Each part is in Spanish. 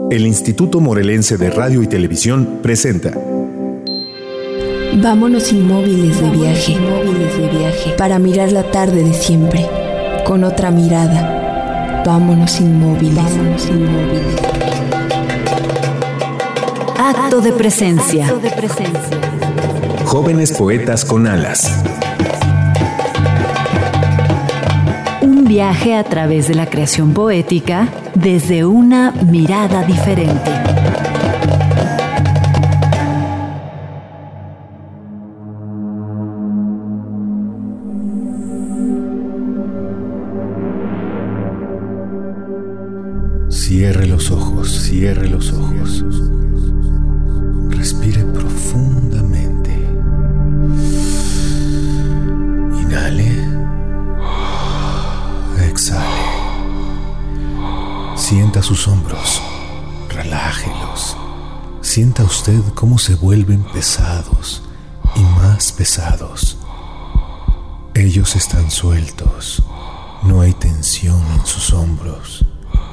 El Instituto Morelense de Radio y Televisión presenta Vámonos inmóviles de viaje, para mirar la tarde de siempre, con otra mirada. Vámonos inmóviles. Acto de presencia. Jóvenes poetas con alas. Un viaje a través de la creación poética desde una mirada diferente. Cierre los ojos, cierre los ojos. Respire profundamente. Inhale. Exhale. Sienta sus hombros. Relájelos. Sienta usted cómo se vuelven pesados y más pesados. Ellos están sueltos. No hay tensión en sus hombros.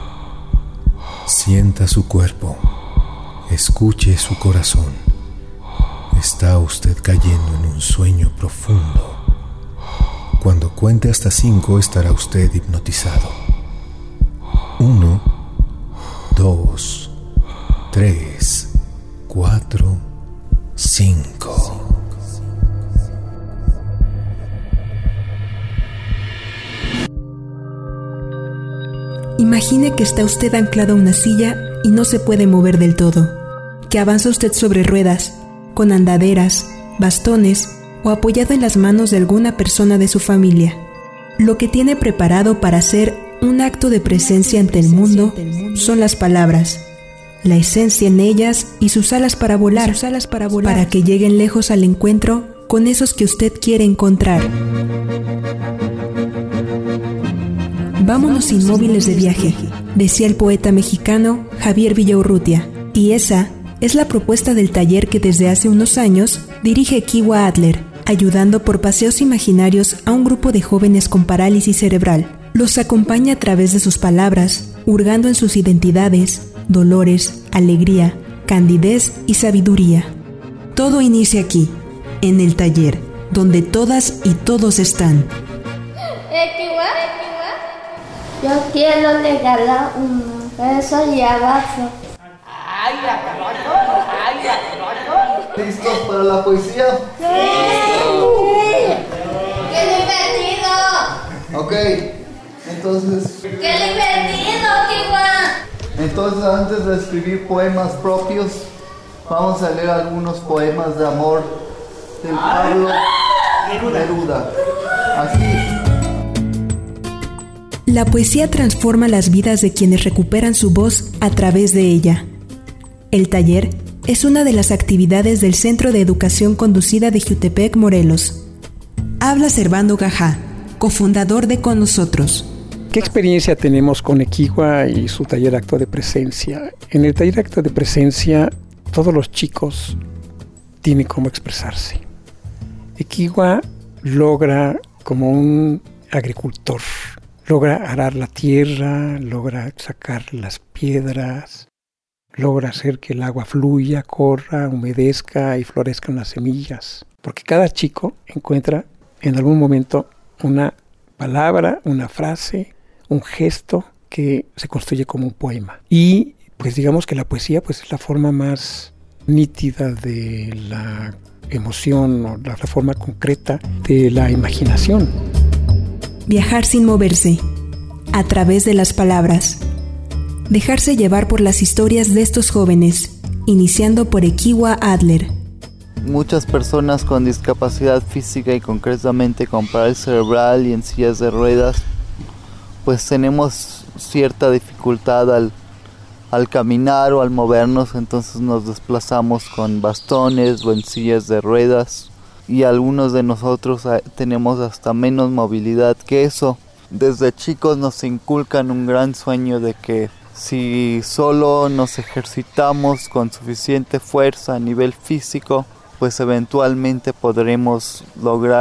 Sienta su cuerpo, escuche su corazón. Está usted cayendo en un sueño profundo. Cuando cuente hasta 5 estará usted hipnotizado. 1, 2, 3, 4, 5. Imagine que está usted anclado a una silla y no se puede mover del todo, que avanza usted sobre ruedas, con andaderas, bastones o apoyado en las manos de alguna persona de su familia. Lo que tiene preparado para hacer un acto de presencia ante el mundo son las palabras, la esencia en ellas y sus alas para volar, para que lleguen lejos al encuentro con esos que usted quiere encontrar. Vámonos inmóviles de viaje, decía el poeta mexicano Javier Villaurrutia, y esa es la propuesta del taller que desde hace unos años dirige Equihua Adler, ayudando por paseos imaginarios a un grupo de jóvenes con parálisis cerebral. Los acompaña a través de sus palabras, hurgando en sus identidades, dolores, alegría, candidez y sabiduría. Todo inicia aquí, en el taller, donde todas y todos están. Yo quiero regalar un beso y abrazo. ¿Listos para la poesía? ¡Sí! ¡Qué divertido! Ok, entonces... ¡Qué divertido, Kiwa! Entonces, antes de escribir poemas propios, vamos a leer algunos poemas de amor del Pablo Neruda. Aquí. La poesía transforma las vidas de quienes recuperan su voz a través de ella. El taller es una de las actividades del Centro de Educación Conducida de Jiutepec, Morelos. Habla Servando Gajá, cofundador de Con Nosotros. ¿Qué experiencia tenemos con Equihua y su taller Acto de Presencia? En el taller Acto de Presencia, todos los chicos tienen cómo expresarse. Equihua logra, como un agricultor, logra arar la tierra, logra sacar las piedras, logra hacer que el agua fluya, corra, humedezca y florezcan las semillas. Porque cada chico encuentra en algún momento una palabra, una frase, un gesto que se construye como un poema. Y pues digamos que la poesía pues es la forma más nítida de la emoción o la forma concreta de la imaginación. Viajar sin moverse, a través de las palabras. Dejarse llevar por las historias de estos jóvenes, iniciando por Equihua Adler. Muchas personas con discapacidad física y concretamente con parálisis cerebral y en sillas de ruedas, pues tenemos cierta dificultad al caminar o al movernos, entonces nos desplazamos con bastones o en sillas de ruedas. Y algunos de nosotros tenemos hasta menos movilidad que eso. Desde chicos nos inculcan un gran sueño de que si solo nos ejercitamos con suficiente fuerza a nivel físico, pues eventualmente podremos lograr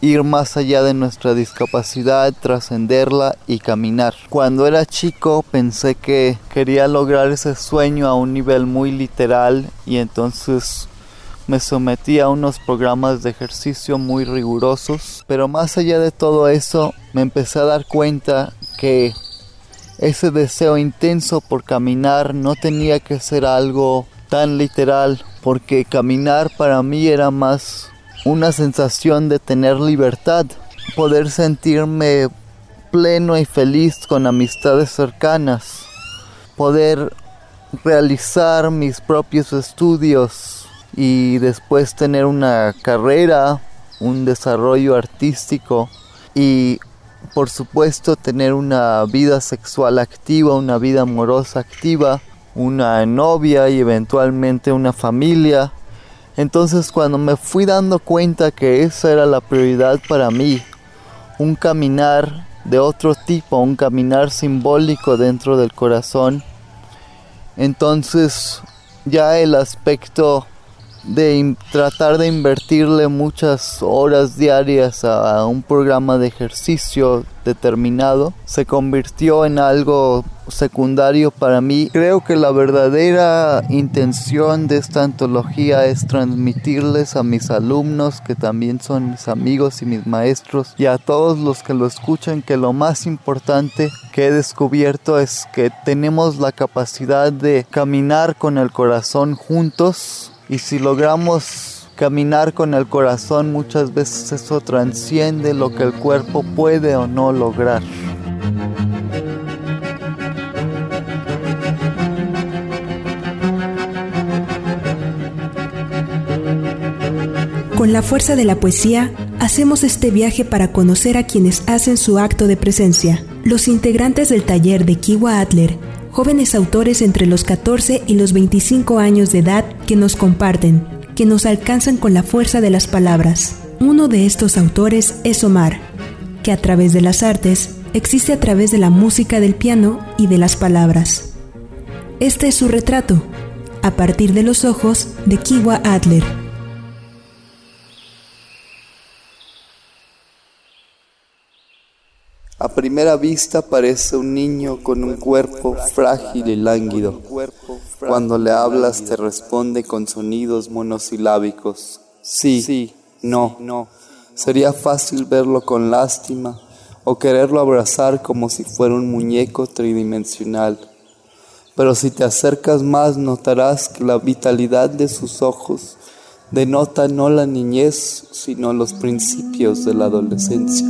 ir más allá de nuestra discapacidad, trascenderla y caminar. Cuando era chico pensé que quería lograr ese sueño a un nivel muy literal y entonces me sometí a unos programas de ejercicio muy rigurosos, pero más allá de todo eso me empecé a dar cuenta que ese deseo intenso por caminar no tenía que ser algo tan literal, porque caminar para mí era más una sensación de tener libertad, poder sentirme pleno y feliz con amistades cercanas, poder realizar mis propios estudios y después tener una carrera, un desarrollo artístico y por supuesto tener una vida sexual activa, una vida amorosa activa, una novia y eventualmente una familia. Entonces cuando me fui dando cuenta que esa era la prioridad para mí, un caminar de otro tipo, un caminar simbólico dentro del corazón, entonces ya el aspecto de tratar de invertirle muchas horas diarias a un programa de ejercicio determinado se convirtió en algo secundario para mí. Creo que la verdadera intención de esta antología es transmitirles a mis alumnos, que también son mis amigos y mis maestros, y a todos los que lo escuchan, que lo más importante que he descubierto es que tenemos la capacidad de caminar con el corazón juntos. Y si logramos caminar con el corazón, muchas veces eso trasciende lo que el cuerpo puede o no lograr. Con la fuerza de la poesía, hacemos este viaje para conocer a quienes hacen su acto de presencia. Los integrantes del taller de Kiwa Adler, jóvenes autores entre los 14 y los 25 años de edad que nos comparten, que nos alcanzan con la fuerza de las palabras. Uno de estos autores es Omar, que a través de las artes existe a través de la música del piano y de las palabras. Este es su retrato, a partir de los ojos de Kiwa Adler. A primera vista parece un niño con un cuerpo frágil y lánguido. Cuando le hablas te responde con sonidos monosilábicos. Sí, no. Sería fácil verlo con lástima o quererlo abrazar como si fuera un muñeco tridimensional. Pero si te acercas más notarás que la vitalidad de sus ojos denota no la niñez, sino los principios de la adolescencia.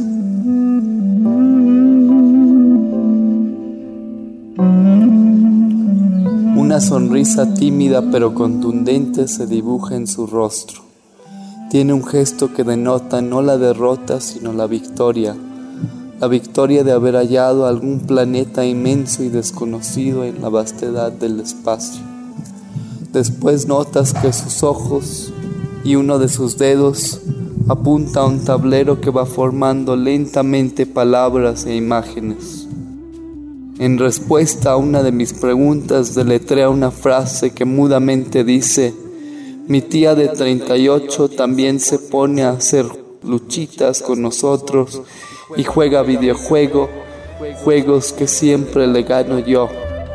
Una sonrisa tímida pero contundente se dibuja en su rostro. Tiene un gesto que denota no la derrota sino la victoria de haber hallado algún planeta inmenso y desconocido en la vastedad del espacio. Después notas que sus ojos y uno de sus dedos apunta a un tablero que va formando lentamente palabras e imágenes. En respuesta a una de mis preguntas, deletrea una frase que mudamente dice: mi tía de 38 también se pone a hacer luchitas con nosotros y juega juegos que siempre le gano yo.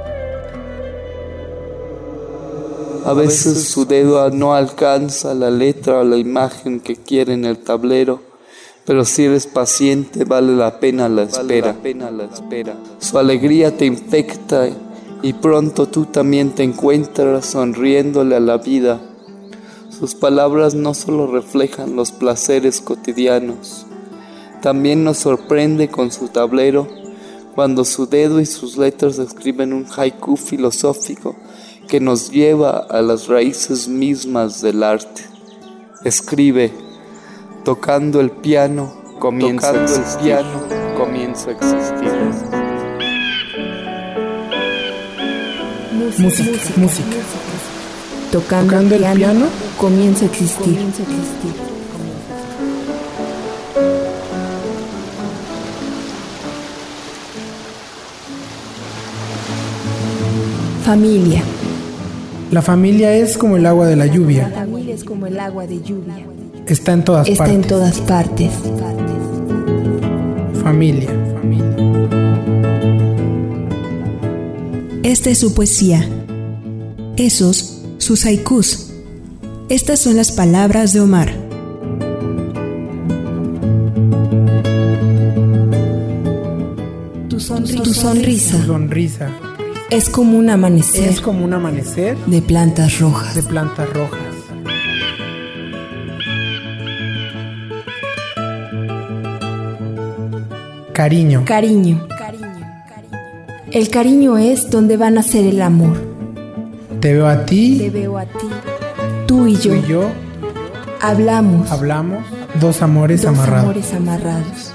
A veces su dedo no alcanza la letra o la imagen que quiere en el tablero, pero si eres paciente vale la pena la espera. Su alegría te infecta y pronto tú también te encuentras sonriéndole a la vida. Sus palabras no solo reflejan los placeres cotidianos, también nos sorprende con su tablero cuando su dedo y sus letras escriben un haiku filosófico que nos lleva a las raíces mismas del arte. Escribe: tocando el piano, comienza a existir. Música. Tocando el piano, comienza a existir. Familia. La familia es como el agua de la lluvia. La familia es como el agua de lluvia. Está en todas Está partes. en todas partes. Familia. Esta es su poesía. Esos, sus haikus. Estas son las palabras de Omar. Tu sonrisa. Tu sonrisa Es como un amanecer. es como un amanecer De plantas rojas. de plantas rojas. Cariño. Cariño. El cariño es donde va a nacer el amor. Te veo a Te ti, veo a ti. Tú y tú yo y yo hablamos. hablamos, dos amores Dos amarrados. amores amarrados.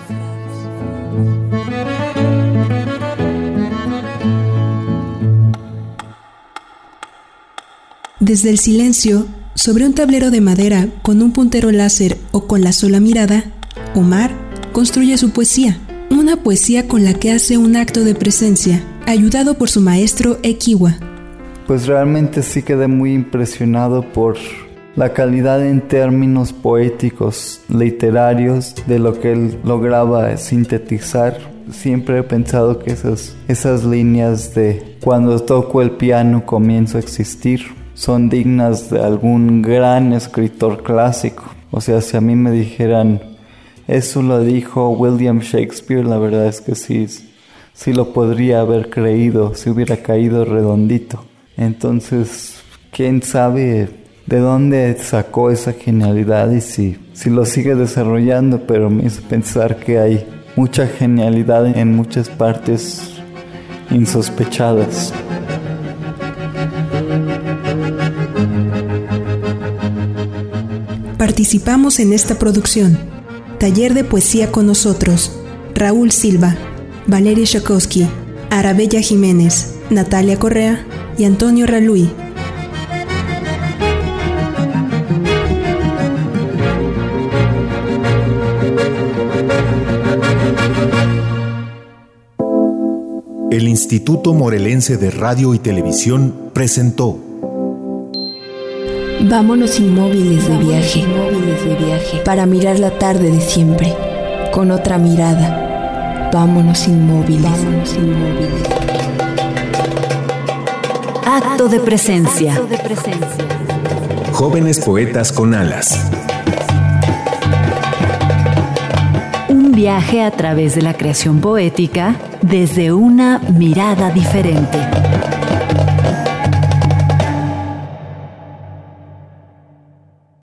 Desde el silencio, sobre un tablero de madera con un puntero láser o con la sola mirada, Omar construye su poesía. Una poesía con la que hace un acto de presencia, ayudado por su maestro Ekiwa. Pues realmente sí quedé muy impresionado por la calidad en términos poéticos, literarios, de lo que él lograba sintetizar. Siempre he pensado que esas líneas de cuando toco el piano comienzo a existir son dignas de algún gran escritor clásico. O sea, si a mí me dijeran, eso lo dijo William Shakespeare, la verdad es que sí lo podría haber creído si hubiera caído redondito. Entonces, quién sabe de dónde sacó esa genialidad y si lo sigue desarrollando, pero me hizo pensar que hay mucha genialidad en muchas partes insospechadas. Participamos en esta producción. Taller de poesía con nosotros: Raúl Silva, Valeria Shakowski, Arabella Jiménez, Natalia Correa y Antonio Raluy. El Instituto Morelense de Radio y Televisión presentó Vámonos inmóviles de viaje. Para mirar la tarde de siempre. Con otra mirada. Vámonos inmóviles. Acto de presencia. Jóvenes Poetas con Alas. Un viaje a través de la creación poética desde una mirada diferente.